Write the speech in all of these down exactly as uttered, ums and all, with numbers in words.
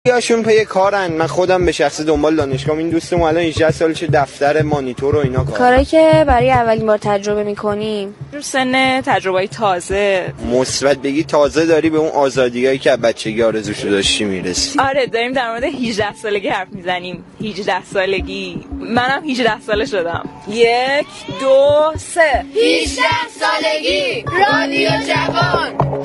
یاشون پی کارن. من خودم به شخص دنبال دانشگاه، این دوستم الان هجده سالشه دفتر مانیتور و اینا کار. کاری که برای اولین بار تجربه می‌کنیم رو سن تجربه‌ای تازه مثبت بگی تازه داری به اون آزادیایی که بچگی آرزوشو داشتی میرسی. آره داریم در مورد هجده سالگی حرف میزنیم. هجده سالگی منم هجده ساله شدم. یک دو سه هجده سالگی رادیو جوان.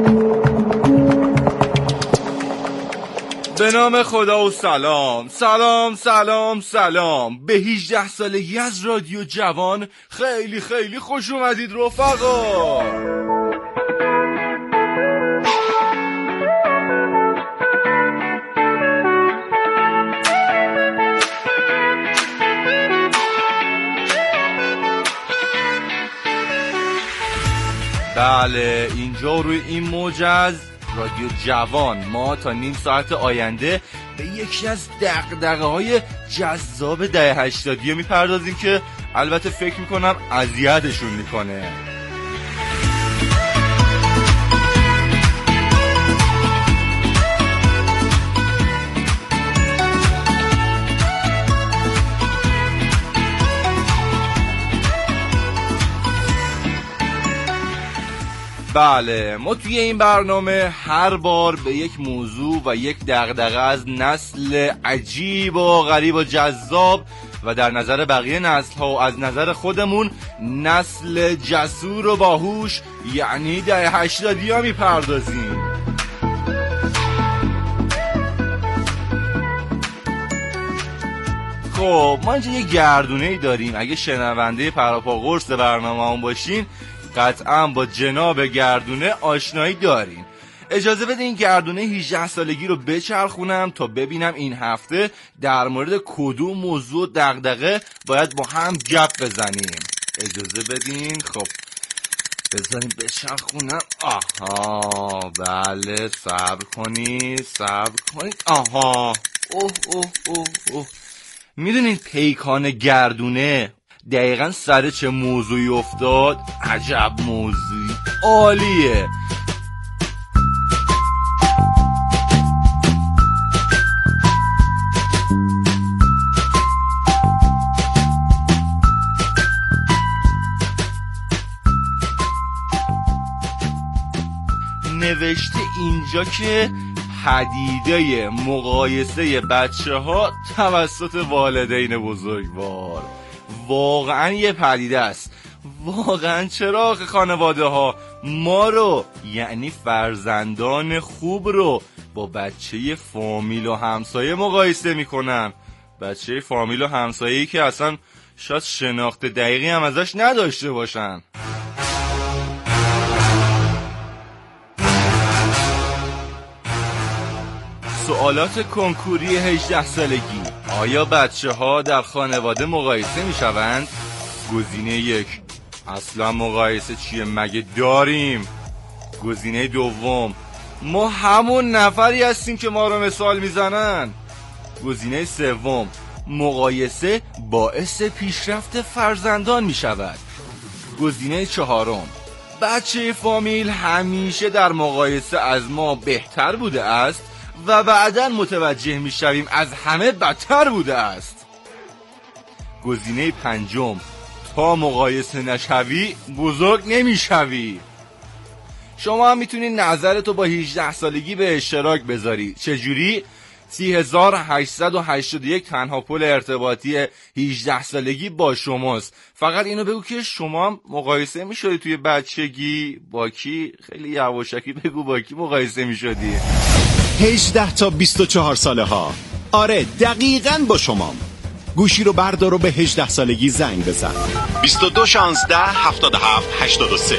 به نام خدا و سلام سلام سلام سلام به هجده سالگی از رادیو جوان. خیلی خیلی خوش اومدید رفقا. بله اینجا روی این موج از رادیو جوان ما تا نیم ساعت آینده به یکی از دغدغه‌های جذاب دهه هشتادی میپردازیم که البته فکر میکنم اذیتشون میکنه. بله ما توی این برنامه هر بار به یک موضوع و یک دغدغه از نسل عجیب و غریب و جذاب و در نظر بقیه نسل ها و از نظر خودمون نسل جسور و باهوش یعنی دهه هشتادی ها میپردازیم. خب ما اینجا یه گردونه‌ای داریم. اگه شنونده پراپا قرص برنامه هم باشین قطعا با جناب گردونه آشنایی دارین. اجازه بده این گردونه هجده سالگی رو بچرخونم تا ببینم این هفته در مورد کدوم موضوع دغدغه باید با هم گپ بزنیم. اجازه بدین. خب بذاریم بچرخونم. آها بله صبر کنید صبر کنید. آها اوه اوه اوه اوه میدونید پیکان گردونه دقیقا سر چه موضوعی افتاد؟ عجب موضوعی عالیه. نوشته اینجا که پدیده مقایسه بچه ها توسط والدین بزرگوار واقعا یه پدیده است. واقعا چرا که خانواده ها ما رو یعنی فرزندان خوب رو با بچه فامیل و همسایه مقایسه میکنن؟ بچه فامیل و همسایه‌ای که اصلا شاید شناخت دقیقی هم ازش نداشته باشن. سوالات کنکوری هجده سالگی: آیا بچه ها در خانواده مقایسه می شوند؟ گزینه یک: اصلا مقایسه چیه مگه داریم؟ گزینه دوم: ما همون نفری هستیم که ما رو مثال میزنن. گزینه سوم: مقایسه باعث پیشرفت فرزندان می شود. گزینه چهارم: بچه فامیل همیشه در مقایسه از ما بهتر بوده است و بعداً متوجه می شویم از همه بدتر بوده است. گزینه پنجم: تا مقایسه نشوی بزرگ نمی شوی. شما هم میتونید نظرتو با هجده سالگی به اشتراک بذاری. چجوری؟ سی هزار و هشتصد و هشتاد و یک تنها پل ارتباطی هجده سالگی با شماست. فقط اینو بگو که شما هم مقایسه میشدی توی بچگی با کی؟ خیلی یواشکی بگو با کی مقایسه میشدی. هجده تا بیست و چهار ساله ها. آره دقیقاً با شما. گوشی رو بردار و به هجده سالگی زنگ بزن. بیست و دو شانزده هفتاد و هفت هشتاد و سه.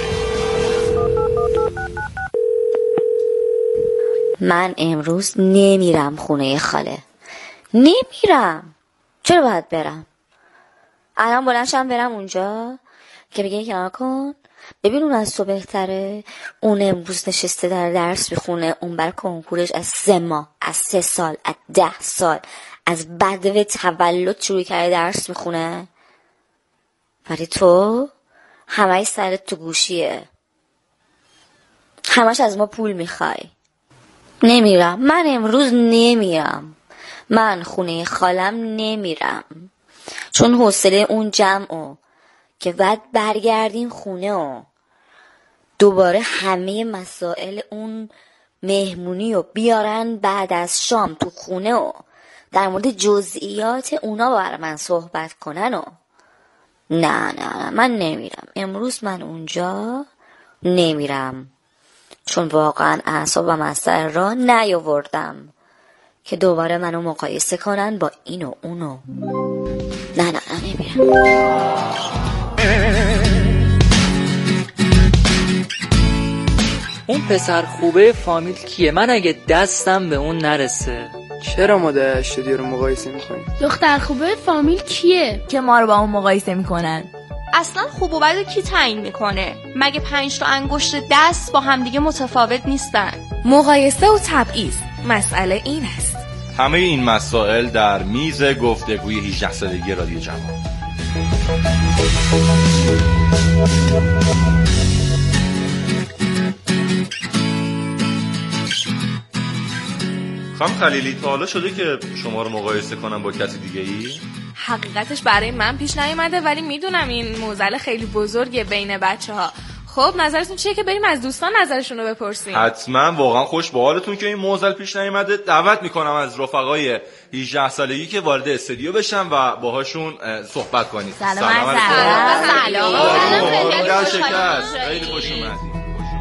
من امروز نمیرم خونه خاله. نمیرم. چرا باید برم؟ الان بلندشم برم اونجا که بگه کنار کن ببین اون از تو بهتره. اون امروز نشسته در درس بخونه. اون بر کنکورش از سه ماه، از سه سال، از ده سال، از بدو تولد شروع کرده درس میخونه. ولی تو همه سرت تو گوشیه. همش از ما پول میخوای. نمیرم. من امروز نمیرم. من خونه خالم نمیرم، چون حوصله اون جمعو که بعد برگردیم خونه و دوباره همه مسائل اون مهمونی و بیارن بعد از شام تو خونه و در مورد جزئیات اونا بر من صحبت کنن و نه نه نه من نمیرم امروز. من اونجا نمیرم، چون واقعا اعصابم از سر راه نیاوردم که دوباره منو مقایسه کنن با این و اونو. نه نه نه نمیرم. اون پسر خوبه فامیل کیه؟ من اگه دستم به اون نرسه. چرا ما ده هشتادی رو مقایسه میکنیم؟ دختر خوبه فامیل کیه که ما رو با اون مقایسه میکنن؟ اصلا خوب و بد کی تعیین میکنه؟ مگه پنج تا انگشت دست با همدیگه متفاوت نیستن؟ مقایسه و تبعیض مسئله این است. همه این مسائل در میز گفتگوی هجده سالگی رادیو جوان. خانم خلیلی، تا حالا شده که شما رو مقایسه کنم با کسی دیگه ای؟ حقیقتش برای من پیش نیومده، ولی میدونم این موزل خیلی بزرگه بین بچه ها. خب نظرتون چیه که بریم از دوستان نظرشون رو بپرسیم؟ حتما. واقعا خوش به حالتون که این موزل پیش نیومده. دعوت میکنم از رفقای هجده سالگی که وارد استودیو بشن و باهاشون صحبت کنید. سلام سلام سلام. شکست. خیلی خوش اومدید.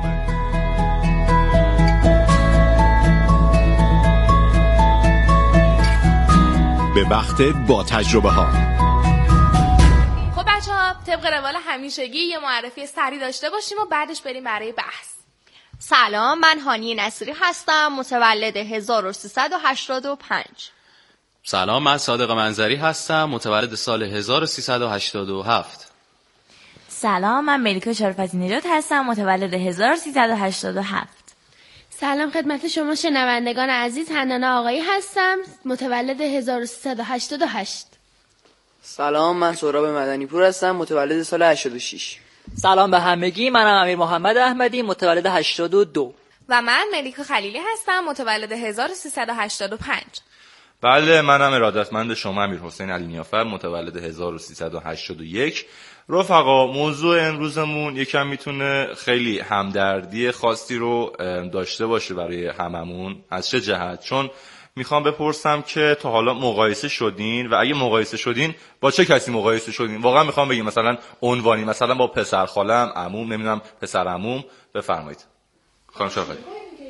به وقت با تجربه ها. خب بچه ها طبق روال همیشگی یه معرفی سری داشته باشیم و بعدش بریم برای بحث. سلام، من هانی نصیری هستم، متولد هزار و سیصد و هشتاد و پنج. سلام، من صادق منظری هستم، متولد سال هزار و سیصد و هشتاد و هفت. سلام، من ملیکا شرافتی نژاد هستم، متولد هزار و سیصد و هشتاد و هفت. سلام خدمت شما شنوندگان عزیز، حنانه آقایی هستم، متولد هزار و سیصد و هشتاد و هشت. سلام، من سهراب مدنی پور هستم، متولد سال هشتاد و شش. سلام به همگی، منم امیر محمد احمدی، متولد هشتاد و دو. و من ملیکا خلیلی هستم، متولد هزار و سیصد و هشتاد و پنج. بله، منم ارادتمند شما امیر حسین علی نیافر، متولد هزار و سیصد و هشتاد و یک. رفقا، موضوع امروزمون یکم میتونه خیلی همدردی خاصی رو داشته باشه برای هممون. از چه جهت؟ چون میخوام بپرسم که تا حالا مقایسه شدین و اگه مقایسه شدین با چه کسی مقایسه شدین؟ واقعا میخوام بگم مثلا عنوانی، مثلا با پسر خالم، عموم، نمیدونم پسر عموم. بفرمایید خانم شرافتی.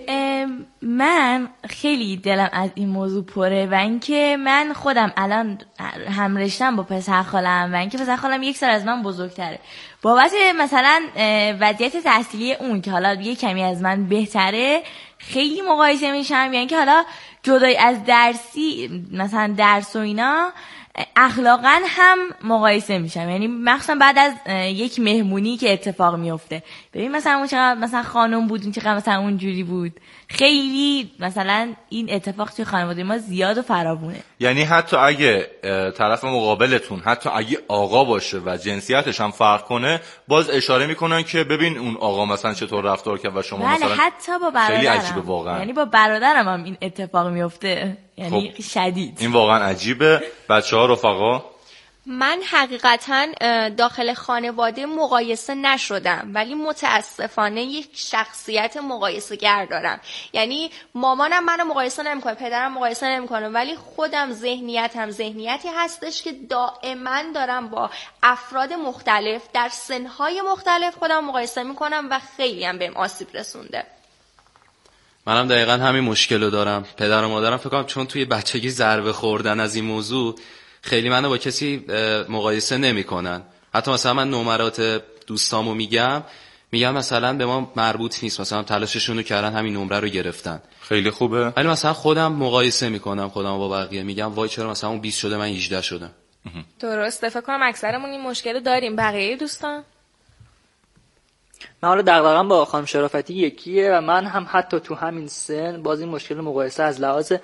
من خیلی دلم از این موضوع پره و اینکه من خودم الان هم رشتم با پسر خالم و اینکه پسر خالم یک سال از من بزرگتره. بابت مثلا وضعیت تحصیلی اون که حالا یه کمی از من بهتره خیلی مقایسه میشم، یعنی اینکه حالا جدای از درسی مثلا درس و اینا اخلاقا هم مقایسه میشم، یعنی مخصوصا بعد از یک مهمونی که اتفاق میفته. ببین مثلا اون چقدر مثلا خانم بود، این چقدر مثلا اونجوری بود. خیلی مثلا این اتفاق توی خانواده ما زیاد و فراوونه. یعنی حتی اگه طرف مقابلتون حتی اگه آقا باشه و جنسیتش هم فرق کنه، باز اشاره میکنن که ببین اون آقا مثلا چطور رفتار کرد و شما مثلا حتی با برادرم. خیلی عجیبه واقعا. یعنی با برادرم هم این اتفاق میفته، یعنی خب. شدید. این واقعا عجیبه. بچه‌ها، رفقا، من حقیقتا داخل خانواده مقایسه نشدم، ولی متاسفانه یک شخصیت مقایسه گر دارم. یعنی مامانم منو مقایسه نمیکنه، پدرم مقایسه نمیکنه، ولی خودم ذهنیتم ذهنیتی هستش که دائما دارم با افراد مختلف در سنهای مختلف خودم مقایسه میکنم و خیلی هم بهم آسیب رسونده. منم دقیقا همین مشکل رو دارم. پدر و مادرم فکر کنم چون توی بچگی ضربه خوردن از این موضوع خیلی منو با کسی مقایسه نمی کنن. حتی مثلا من نمرات دوستامو میگم میگم مثلا به ما مربوط نیست، مثلا تلاششون رو کردن همین نمره رو گرفتن. خیلی خوبه. ولی مثلا خودم مقایسه میکنم خودم با بقیه، میگم وای چرا مثلا اون بیست شده من هجده شدم. درسته، فکر کنم اکثرمون این مشکل داریم. بقیه دوستان؟ من حالا دغدغه‌ام با خانم شرافتی یکیه و من هم حتی تو همین سن باز این مشکل مقایسه از لحاظ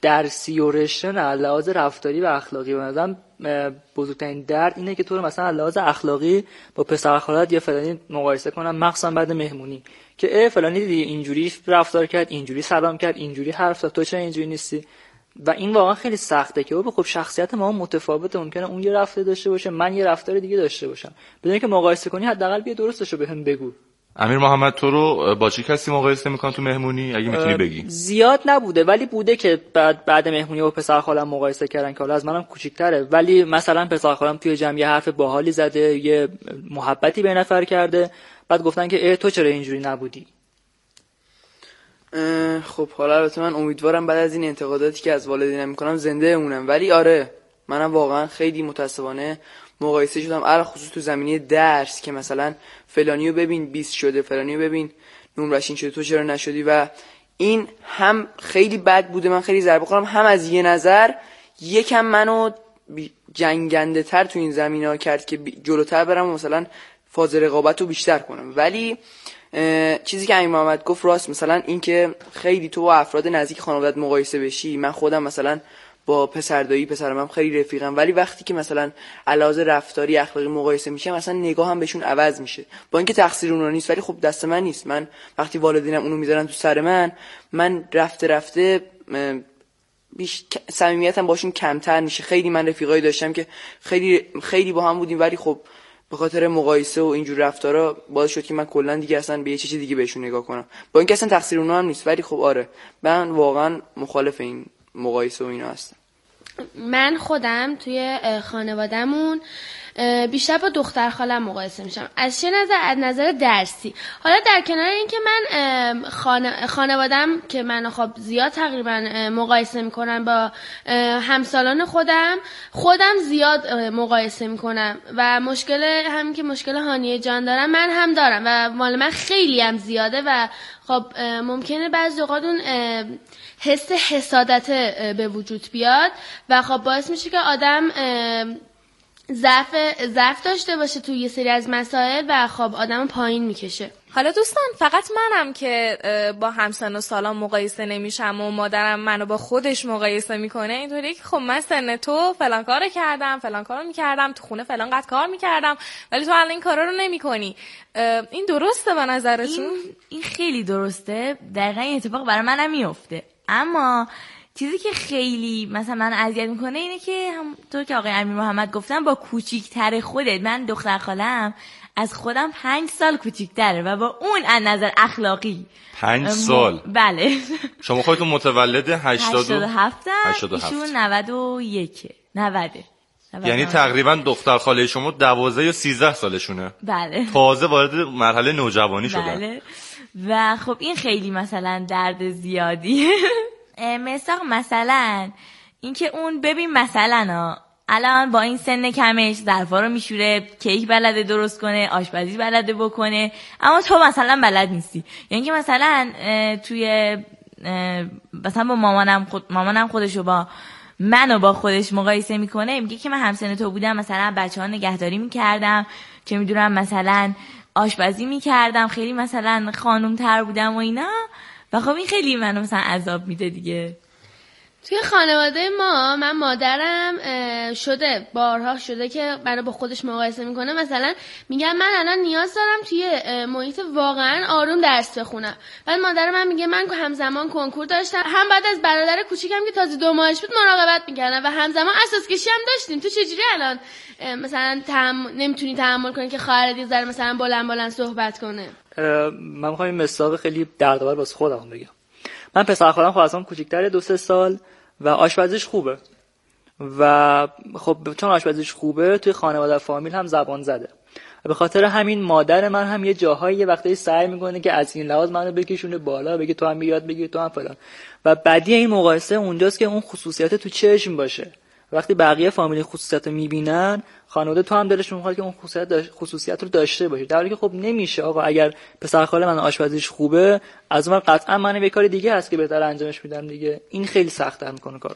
درسی و رشته نه، لحاظ رفتاری و اخلاقی. بنظرم بزرگترین درد اینه که تو رو مثلا لحاظ اخلاقی با پسر خالت یا فلانی مقایسه کنن، مخصوصا بعد مهمونی، که ای فلانی دیدی اینجوری رفتار کرد، اینجوری سلام کرد، اینجوری حرف زد، تو چرا اینجوری نیستی؟ و این واقعا خیلی سخته که خب شخصیت ما متفاوته، ممکنه اون یه رفتار داشته باشه، من یه رفتار دیگه داشته باشم. بدون اینکه مقایسه کنی حداقل بیا درستشو بهم بگو. امیر محمد تو رو با چه کسی مقایسه میکنن تو مهمونی اگه میتونی بگی؟ زیاد نبوده ولی بوده که بعد بعد مهمونی با پسر خالم مقایسه کردن که حالا از منم کوچیک‌تره، ولی مثلا پسر خالم توی جمع یه حرف باحالی زده، یه محبتی به نفر کرده، بعد گفتن که ای تو چرا اینجوری نبودی؟ خب حالا البته من امیدوارم بعد از این انتقاداتی که از والدینم میکنم زنده بمونم، ولی آره منم واقعا خیلی متاسفانه مقایسه شدم، علاوه خصوص تو زمینه درس که مثلا فلانیو ببین بیست شده، فلانیو ببین نمرشین شده، تو چرا نشدی؟ و این هم خیلی بد بوده، من خیلی ضربه خوردم، هم از یه نظر یکم منو جنگنده تر تو این زمینه‌ها کرد که جلوتر برم و مثلا فاز رقابت رو بیشتر کنم. ولی چیزی که امیر محمد گفت راست، مثلا این که خیلی تو با افراد نزدیک خانواده‌ات مقایسه بشی، من خودم مثلا با پسر دایی پسرم هم خیلی رفیقم، ولی وقتی که مثلا علاوه رفتاری اخلاقی مقایسه میشه مثلا نگاهم بهشون عوض میشه، با اینکه تقصیر اونها نیست ولی خب دست من نیست. من وقتی والدینم اونو میذارن تو سر من، من رفته رفته بیش صمیمیتم باشون کمتر میشه. خیلی من رفیقایی داشتم که خیلی خیلی با هم بودیم، ولی خب به خاطر مقایسه و اینجور رفتارا باعث شد که من کلا دیگه اصلا به یه چیز دیگه بهشون نگاه کنم، با اینکه اصلا تقصیر اونها هم نیست. ولی خب آره من واقعا مخالف این مقایسه و اینا هستم. من خودم توی خانوادهمون بیشتر با دختر خالم مقایسه میشم. از چه نظر؟ از نظر درسی. حالا در کنار این که من خانه خانوادم که من خب زیاد تقریبا مقایسه میکنم با همسالان خودم، خودم زیاد مقایسه میکنم و مشکل هم که مشکل هانیه جان دارم من هم دارم و مال من خیلی هم زیاده و خب ممکنه بعضی اوقات اون حس حسادت به وجود بیاد و خب باعث میشه که آدم ضعف ضعف داشته باشه توی یه سری از مسائل و خب آدم پایین میکشه. حالا دوستان فقط منم که با همسن و سالان مقایسه نمیشم و مادرم منو با خودش مقایسه میکنه، اینطوری که خب من سن تو فلان کارو کردم، فلان کارو میکردم، تو خونه فلان قد کار میکردم، ولی تو الان این کارا رو نمیکنی. این درسته به نظرتون؟ این, این خیلی درسته، دقیقا این اتفاق برای منم میفته. اما چیزی که خیلی مثلا من اذیت میکنه اینه که همونطور که آقای امیر محمد گفتن با کوچیک‌تر خودت، من دختر خالم از خودم پنج سال کوچیک‌تره و با اون از نظر اخلاقی پنج سال. بله. شما خودتون متولد هشتاد و هفت ایشون نود و یک نوده. یعنی تقریبا دختر خاله شما دوازده یا سیزده سالشونه. بله. تازه وارد مرحله نوجوانی شدن. بله. و خب این خیلی مثلا درد زیادیه. مثلا مثلا اینکه اون ببین مثلا الان با این سن کمش ظرفا رو میشوره، کیک بلده درست کنه، آشپزی بلده بکنه، اما تو مثلا بلد نیستی. یعنی که مثلا توی مثلا با مامانم خود مامانم خودشو با منو با خودش مقایسه میکنه، میگه که من همسن تو بودم مثلا بچه‌ها نگهداری میکردم، که میدونم مثلا آشپزی میکردم، خیلی مثلا خانوم تر بودم و اینا. و خب این خیلی منو مثلا عذاب میده دیگه. توی خانواده ما من مادرم شده بارها شده که منو با خودش مقایسه میکنه. مثلا میگم من الان نیاز دارم توی محیط واقعا آروم درس بخونم، بعد مادر من میگه من همزمان کنکور داشتم، هم بعد از برادر کوچیکم که تازه دو ماهش بود مراقبت میکردم و همزمان اساس کشی هم داشتیم. تو چجوری الان مثلا تحم... نمیتونی تحمل کنی که خواهرت یه ذره مثلا بلند بلند صحبت کنه؟ من میخوام این مثال خیلی دردآور واسه خودم بگم. من پسر خالم خواستم کوچیک‌تره، دو سه سال، و آشپزیش خوبه و خب چون آشپزیش خوبه توی خانواده فامیل هم زبان زده و به خاطر همین مادر من هم یه جاهایی یه وقتایی سعی میکنه که از این لحاظ منو بکشونه بالا، بگه تو هم یاد بگیر، تو هم فلان. و بعدی این مقایسه اونجاست که اون خصوصیت تو چشم باشه. وقتی بقیه فامیل خصوصیت رو میبینن، خانواده تو هم دلشون میخواد که اون خصوصیت داش... خصوصیت رو داشته باشه، در حالی که خب نمیشه. آقا اگر پسر خاله من آشپزیش خوبه، از اون قطعا من یه کار دیگه هست که بهتر انجامش میدم دیگه. این خیلی سخت‌تر میکنه کار.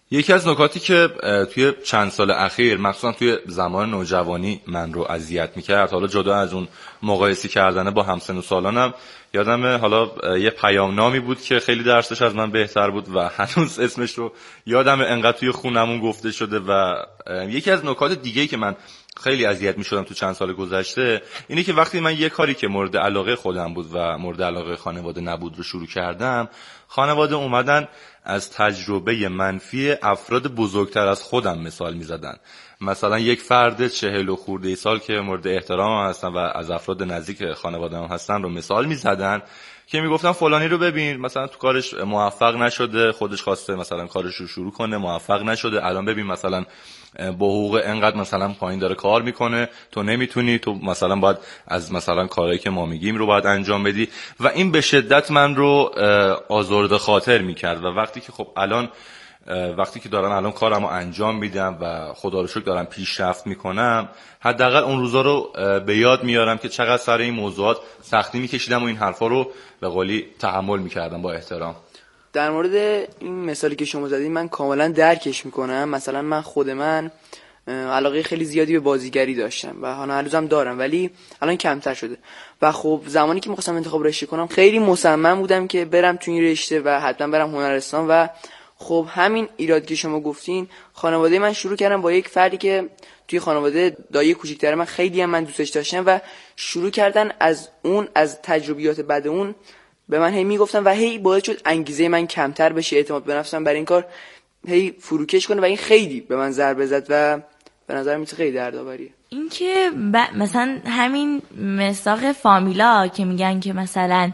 یکی از نکاتی که توی چند سال اخیر مخصوصا توی زمان نوجوانی من رو اذیت میکرد، حالا جدا از اون مقایسه کردن با همسن و سالانم، یادمه حالا یه پیامنامی بود که خیلی درسش از من بهتر بود و هنوز اسمش رو یادمه، انقدر توی خونمون گفته شده. و یکی از نکات دیگه‌ای که من خیلی اذیت میشدم تو چند سال گذشته اینه که وقتی من یه کاری که مورد علاقه خودم بود و مورد علاقه خانواده نبود رو شروع کردم، خانواده اومدن از تجربه منفی افراد بزرگتر از خودم مثال میزدن. مثلا یک فرد چهل و خورده سال که مورد احترام هستن و از افراد نزدیک خانواده هم هستن رو مثال میزدن که میگفتن فلانی رو ببین مثلا تو کارش موفق نشده، خودش خواسته مثلا کارش رو شروع کنه موفق نشده، الان ببین مثلا با حقوق انقدر مثلا پایین داره کار میکنه، تو نمیتونی، تو مثلا باید از مثلا کارهایی که ما میگیم رو باید انجام بدی. و این به شدت من رو آزرده خاطر میکرد. و وقتی که خب الان وقتی که دارم الان کارمو انجام میدم و خدا رو شکر دارم پیشرفت میکنم، حداقل اون روزا رو به یاد میارم که چقدر سر این موضوعات سختی میکشیدم و این حرفا رو به قولی تحمل میکردم با احترام. در مورد این مثالی که شما زدید من کاملا درکش میکنم. مثلا من خود من علاقه خیلی زیادی به بازیگری داشتم و هنوزم دارم، ولی الان کمتر شده. و خب زمانی که می‌خواستم انتخاب رشته کنم خیلی مصمم بودم که برم تو این رشته و حتما برم هنرستان. و خب همین ایراد که شما گفتین، خانواده من شروع کردن با یک فردی که توی خانواده دایی کوچیک‌تر من خیلی هم من دوستش داشتم و شروع کردن از اون از تجربیات بعد اون به من هی میگفتن و هی باعث شد انگیزه من کمتر بشه، اعتماد به نفسم برای این کار هی فروکش کنه و این خیلی به من ضربه زد و به نظر میاد خیلی دردآوریه. این که ب... مثلا همین مساق فامیلا که میگن که مثلا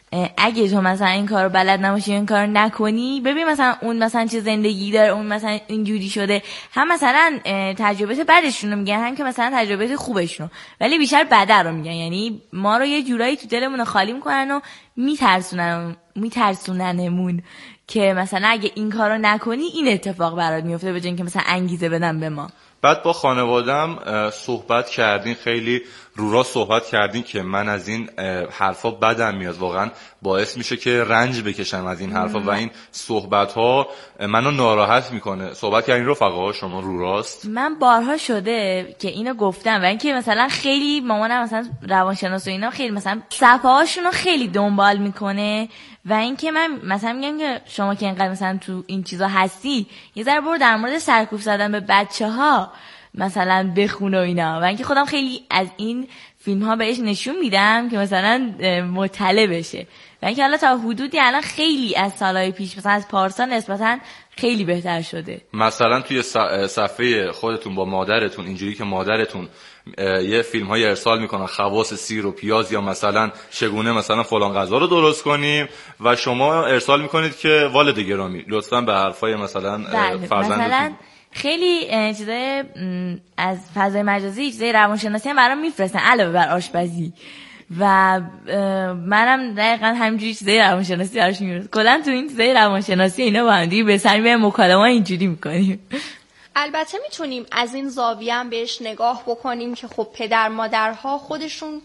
اگه تو مثلا این کارو بلد نباشی این کارو نکنی، ببین مثلا اون مثلا چه زندگی داره، اون مثلا اینجوری شده، هم مثلا تجربیات بدشون رو میگن هم که مثلا تجربیات خوبشون، ولی بیشتر بده رو میگن. یعنی ما رو یه جورایی تو دلمون خالی میکنن و میترسونن میترسوننمون که مثلا اگه این کارو نکنی این اتفاق برات میفته، به جای اینکه مثلا انگیزه بدن به ما. بعد با خانوادم صحبت کردین، خیلی رو را صحبت کردین که من از این حرفا بدم میاد، واقعا باعث میشه که رنج بکشم از این حرفا و این صحبت ها منو ناراحت میکنه. صحبت کردین رفقا شما رو راست؟ من بارها شده که اینو گفتم و اینکه مثلا خیلی مامانم مثلا روانشناس و اینا خیلی مثلا صفحه‌هاشونو خیلی دنبال میکنه و اینکه من مثلا میگم که شما که اینقدر مثلا تو این چیزا هستی یه ذره برو در مورد سرکوب زدن به بچه‌ها مثلا بخون و اینا. و اینکه خودم خیلی از این فیلم ها بهش نشون میدم که مثلا مطلع بشه و اینکه حالا تا حدودی الان خیلی از سالهای پیش مثلا از پارسال نسبتا خیلی بهتر شده. مثلا توی صفحه خودتون با مادرتون اینجوری که مادرتون یه فیلم های ارسال میکنن خواص سیر و پیاز یا مثلا چگونه مثلا فلان غذا رو درست کنیم و شما ارسال میکنید که والد گرامی لطفاً به حرفای مثلا فرزندتون خیلی چیزای از فضای مجازی چیزای روانشناسی هم برام میفرستن علاوه بر آشپزی و منم دقیقاً همینجوری چیزای روانشناسی براش میفرستم. کلا تو این چیزای روانشناسی اینا با هم دیگه به سر میبریم، مکالمه اینجوری میکنیم. البته میتونیم از این زاویه هم بهش نگاه بکنیم که خب پدر مادرها خودشون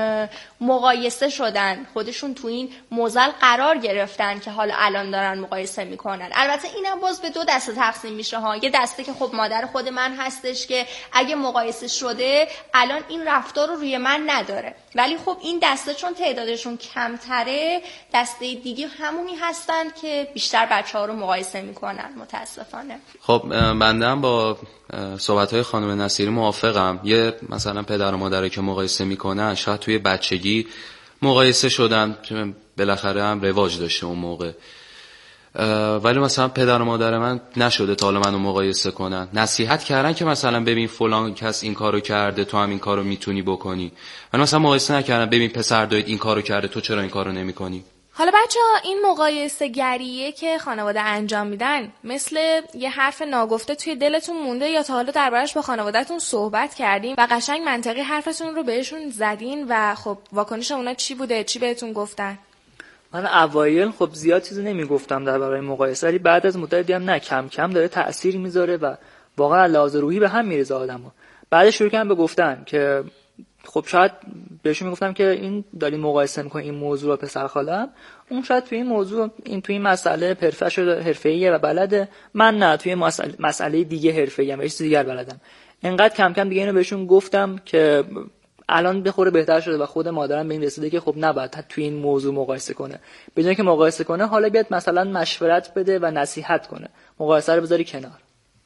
مقایسه شدن، خودشون تو این معضل قرار گرفتن که حالا الان دارن مقایسه میکنن. البته اینم باز به دو دسته تقسیم میشه ها. یه دسته که خب مادر خود من هستش که اگه مقایسه شده الان این رفتار رو روی من نداره، ولی خب این دسته چون تعدادشون کمتره، دسته دیگه همونی هستن که بیشتر بچه‌ها رو مقایسه میکنن متاسفانه. خب بنده هم با صحبت‌های خانم نصیری موافقم. یه مثلا پدر و مادری که مقایسه میکنن شاید توی بچگی مقایسه شدن، بالاخره هم رواج داشته اون موقع، ولی مثلا پدر و مادر من نشده تا حالا منو مقایسه کنن. نصیحت کردن که مثلا ببین فلان کس این کارو کرده تو هم این کارو میتونی بکنی، ولی مثلا مقایسه نکردن ببین پسر دایید این کارو کرده تو چرا این کارو نمیکنی. حالا بچه ها این مقایسه گریه که خانواده انجام میدن مثل یه حرف ناگفته توی دلتون مونده یا تا حالا دربارش با خانوادهتون صحبت کردین و قشنگ منطقی حرفتون رو بهشون زدین و خب واکنش اونا چی بوده، چی بهتون گفتن؟ من اوایل خب زیاد چیزی نمیگفتم درباره مقایسه، ولی بعد از مدت دیدم نه کم کم داره تأثیر میذاره و واقعا لحاظ روحی به هم میریزه آدمو. بعد شروع کردم به گفتن که خب شاید بهشون میگفتم که این دارین مقایسه میکنین این موضوع رو پسر خالم، اون شاید توی این موضوع این توی این مسئله حرفه شده حرفه‌ایه و بلده، من نه توی مسئله مسئله دیگه حرفه‌ای ام، چیز دیگه بلدم. انقدر کم کم دیگه اینو بهشون گفتم که الان بخوره بهتر شده و خود مادرم به این رسیده که خب نباید توی این موضوع مقایسه کنه. به جای که مقایسه کنه حالا بیاد مثلا مشورت بده و نصیحت کنه، مقایسه رو بذاری کنار.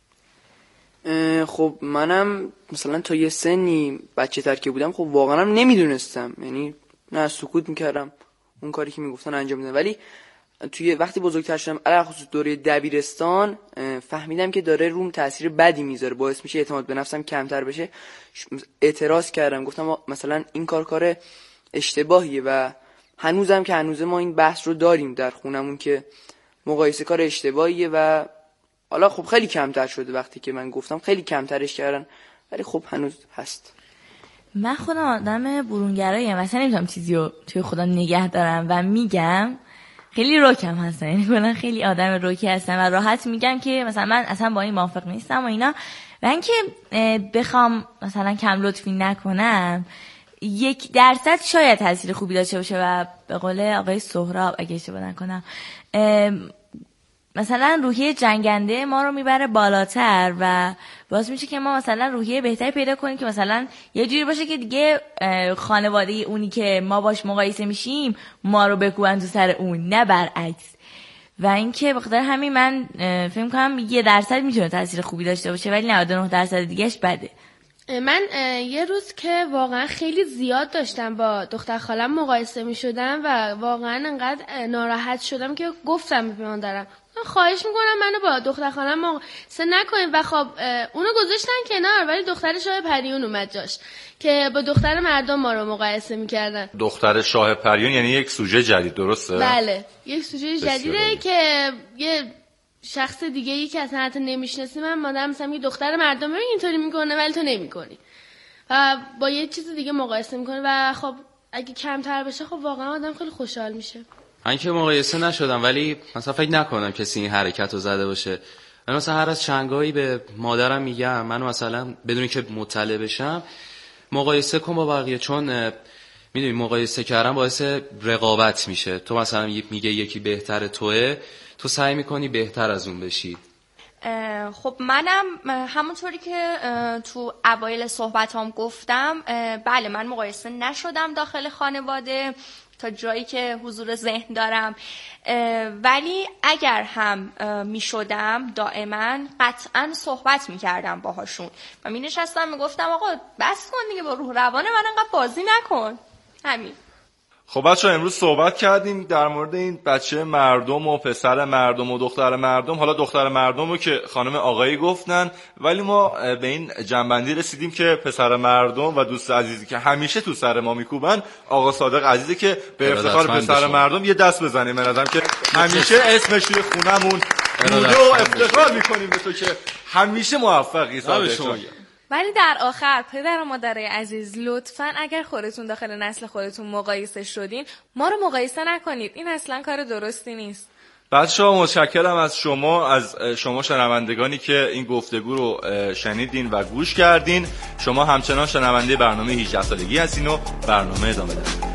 خب منم مثلا تا یه سنی بچه تر که بودم خب واقعا هم نمیدونستم، یعنی نه سکوت میکردم، اون کاری که میگفتن انجام میدادم. ولی توی وقتی بزرگتر شدم علاوه خصوص دوره دبیرستان فهمیدم که داره روم تاثیر بدی میذاره، باعث میشه اعتماد به نفسم کمتر بشه. اعتراض کردم، گفتم مثلا این کار کار اشتباهیه و هنوزم که هنوز ما این بحث رو داریم در خونمون که مقایسه کار اشتباهیه و حالا خب خیلی کمتر شده، وقتی که من گفتم خیلی کمترش کردن ولی خب هنوز هست. من خودم آدم برونگراییم، مثلا نمیتونم چیزی رو توی خودم نگه دارم و میگم. خیلی روکم هستم، یعنی کلا خیلی آدم روکی هستم و راحت میگم که مثلا من اصلا با این موافق نیستم و اینا. و اینکه بخوام مثلا کم لطفی نکنم یک درصد شاید تاثیر خوبی داشته باشه و به قول آقای سهراب اگه اشتباه نکنم مثلا روحیه جنگنده ما رو میبره بالاتر و باعث میشه که ما مثلا روحیه بهتری پیدا کنیم که مثلا یه جوری باشه که دیگه خانواده اونی که ما باش مقایسه میشیم ما رو بکوبن تو سر اون، نه برعکس. و اینکه بخاطر همین من فکر کنم یه درصد میتونه تاثیر خوبی داشته باشه ولی نود و نه درصد دیگهش بده. من یه روز که واقعا خیلی زیاد داشتم با دختر خالم مقایسه می شدم و واقعا انقدر ناراحت شدم که گفتم به مادرم من خواهش میکنم منو با دختر خالم مقایسه نکنیم و خب اونو گذاشتن کنار ولی دختر شاه پریون اومد جاش که با دختر مردم ما رو مقایسه میکردن. دختر شاه پریون یعنی یک سوژه جدید، درسته؟ بله یک سوژه جدیده که یه شخص دیگه ای که اصلا حتی نمیشناسی من مادرم مثلا میگه دختر مردم رو اینطوری میکنه ولی تو نمیکنی و با یه چیز دیگه مقایسه میکنه و خب اگه کمتر بشه خب واقعا آدم خیلی خوشحال میشه. من که مقایسه نشدم ولی مثلا فکر نکنم کسی این حرکت رو زده باشه. من مثلا هر از چنگایی به مادرم میگم منو مثلا بدون که مطلع بشم مقایسه کن با بقیه، چون میدونی مقایسه کردن باعث رقابت میشه. تو مثلا میگه یکی بهتره توئه، تو سعی میکنی بهتر از اون بشی. خب منم همونطوری که تو اوایل صحبتام گفتم بله من مقایسه نشدم داخل خانواده تا جایی که حضور ذهن دارم، ولی اگر هم می شدم دائما قطعا صحبت می کردم باهاشون و می نشستم می گفتم آقا بس کن دیگه با روح روان من انقدر بازی نکن. همین. خب بچه ها امروز صحبت کردیم در مورد این بچه مردم و پسر مردم و دختر مردم. حالا دختر مردم رو که خانم آقایی گفتن ولی ما به این جنبندی رسیدیم که پسر مردم و دوست عزیزی که همیشه تو سر ما میکوبن آقا صادق عزیزی که به افتخار پسر مردم یه دست بزنیم. من ازم که همیشه اسمش توی خونمون بوده و افتخار میکنیم به تو که همیشه موفقی صادق. ولی در آخر پدر و مادرای عزیز لطفاً اگر خودتون داخل نسل خودتون مقایسه شدین ما رو مقایسه نکنید، این اصلا کار درستی نیست. بچه‌ها متشکرم از شما، از شما شنوندگانی که این گفتگو رو شنیدین و گوش کردین. شما همچنان شنونده برنامه هجده سالگی هستین و برنامه ادامه داره.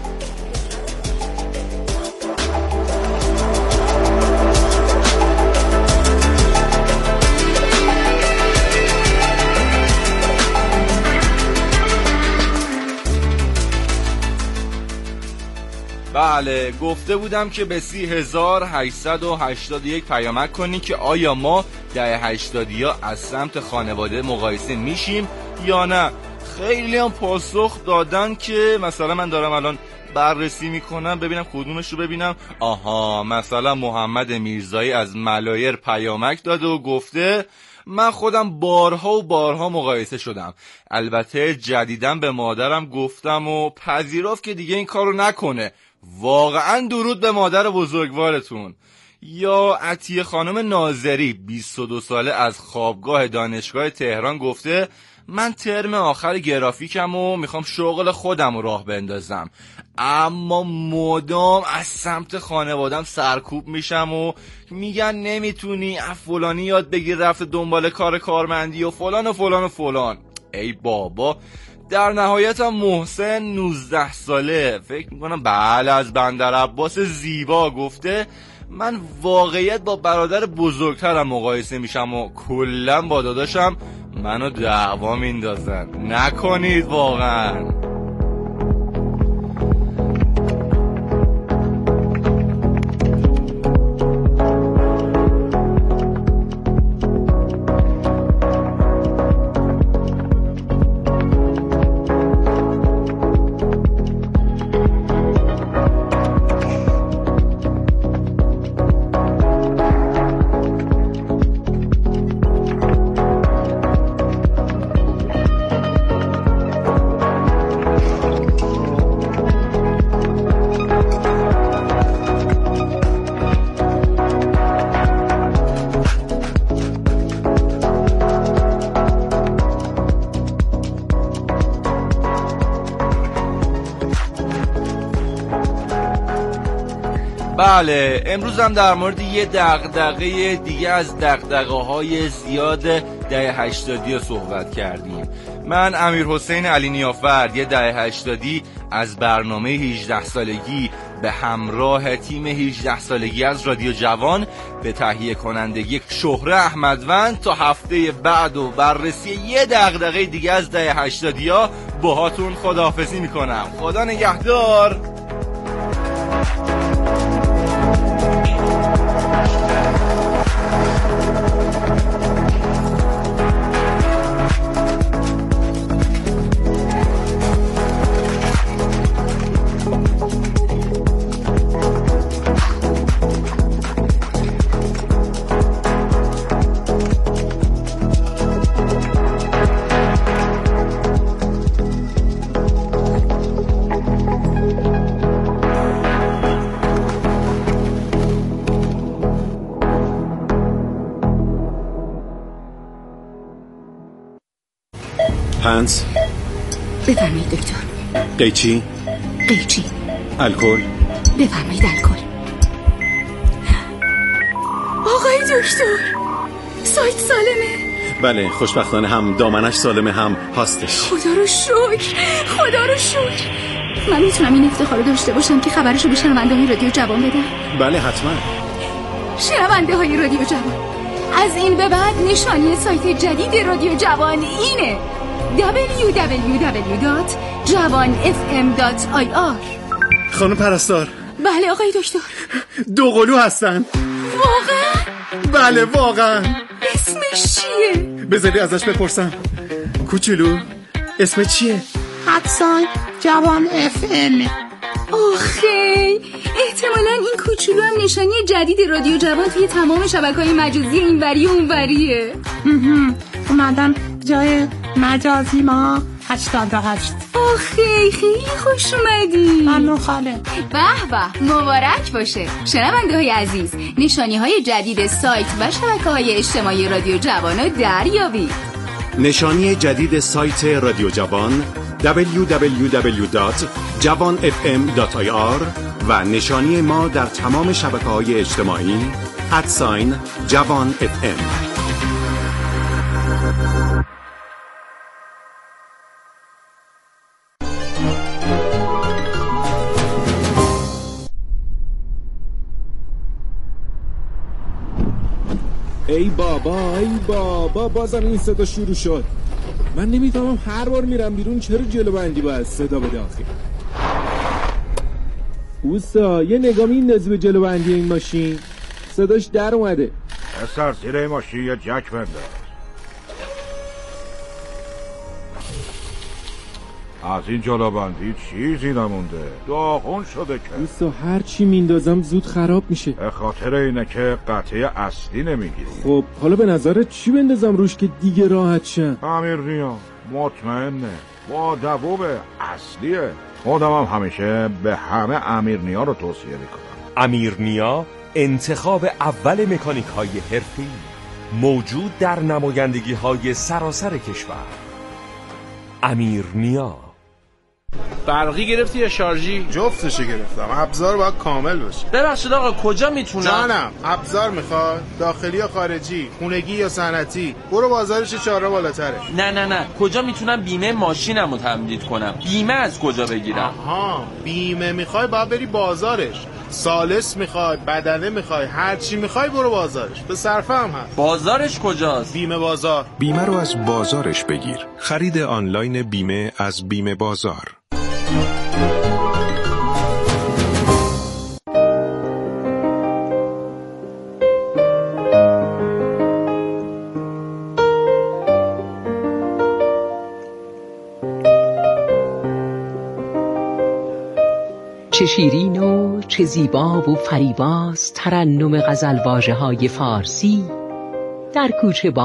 بله گفته بودم که به سی هزار هشتصد و هشتاد و یک پیامک کنین که آیا ما دهه هشتادی ها از سمت خانواده مقایسه میشیم یا نه. خیلی هم پاسخ دادن که مثلا من دارم الان بررسی میکنم ببینم کدومش رو ببینم. آها مثلا محمد میرزایی از ملایر پیامک داده و گفته من خودم بارها و بارها مقایسه شدم، البته جدیداً به مادرم گفتم و پذیرفت که دیگه این کارو نکنه. واقعا درود به مادر بزرگوارتون. یا عطیه خانم ناظری بیست و دو ساله از خوابگاه دانشگاه تهران گفته من ترم آخر گرافیکم و میخوام شغل خودم رو راه بندازم اما مدام از سمت خانوادم سرکوب میشم و میگن نمیتونی فلانی یاد بگیر رفته دنبال کار کارمندی و فلان و فلان و فلان. ای بابا در نهایت هم محسن نوزده ساله فکر میکنم بله از بندر عباس زیبا گفته من واقعیت با برادر بزرگترم مقایسه میشم و کلا با داداشم منو دعوا میندازن. نکنید واقعا. بله امروز هم در مورد یه دغدغه دیگه از دغدغه‌های زیاد دهه هشتادی صحبت کردیم. من امیر حسین علی نیافر یه دهه هشتادی از برنامه هجده سالگی به همراه تیم هجده سالگی از رادیو جوان به تهیه کنندگی شهره احمدوند تا هفته بعد و بررسی یه دغدغه دیگه از دهه هشتادی ها باهاتون خداحافظی میکنم. خدا نگهدار. پنس بفرمایید دکتر. قیچی قیچی الکل بفرمایید الکل. آقای دکتر سایت سالمه؟ بله خوشبختانه هم دامنش سالمه هم هاستش. خدا رو شکر خدا رو شکر. من میتونم این افتخار رو داشته باشم که خبرشو به شنونده های رادیو جوان بدم؟ بله حتما. شنونده های رادیو جوان از این به بعد نشانی سایت جدید رادیو جوان اینه دبلیو دبلیو دبلیو دات جوان اف ام دات آی آر. خانم پرستار. بله آقای دکتر. دوقلو هستن. واقعا؟ بله واقعا. اسمش چیه؟ بذاری ازش بپرسم. کوچولو اسم چیه؟ حدسان جوان اف ام. آخی احتمالاً این کوچولو هم نشانی جدید رادیو جوان توی تمام شبکه‌های مجازی اینوری و اونوریه. اومدم جای مجازی ما هشتاد و هشت. آخی خیلی خوش اومدی. ممنون خاله. به به مبارک باشه. شنونده های عزیز نشانی های جدید سایت و شبکه های اجتماعی رادیو جوان رو دریابید. نشانی جدید سایت رادیو جوان دبلیو دبلیو دبلیو دات جوان اف ام دات آی آر و نشانی ما در تمام شبکه‌های اجتماعی ادساین جوان اف ام. ای بابا ای بابا بازم این صدا شروع شد. من نمیفهمم هر بار میرم بیرون چرا جلو بندی باید صدا بده آخه. اوستا یه نگاه میندازی به جلو بندی این ماشین صداش در اومده. اصلا زیر این ماشین یه جک بنداز. از این جلو بندی چیزی نمونده داغون شده که. اوستا هر چی میندازم زود خراب میشه. به خاطر اینه که قطعه اصلی نمیگیری. خب حالا به نظرت چی بندازم روش که دیگه راحت شم؟ امیر نیا مطمئنه با دووب اصلیه. خودم هم همیشه به همه امیر نیا رو توصیه میکنم. امیر نیا انتخاب اول مکانیک های حرفه‌ای موجود در نمایندگی های سراسر کشور. امیر نیا. برقی گرفتی یا شارژی؟ جفتشو گرفتم. ابزار باید کامل باشه. ببخشید آقا کجا میتونم؟ جانم ابزار میخواد؟ داخلی یا خارجی؟ خونگی یا صنعتی؟ برو بازارش چهارراه بالاتره. نه نه نه کجا میتونم بیمه ماشینمو تمدید کنم؟ بیمه از کجا بگیرم؟ آها بیمه میخوای باید بری بازارش. سالس میخوای، بدنه میخوای، هر چی میخوای برو بازارش. به صرفه هم هست. بازارش کجاست؟ بیمه بازار. بیمه رو از بازارش بگیر. خرید آنلاین بیمه از بیمه بازار. چه شیرین و چه زیبا و فریباست ترنم غزل واژه‌های فارسی در کوچه با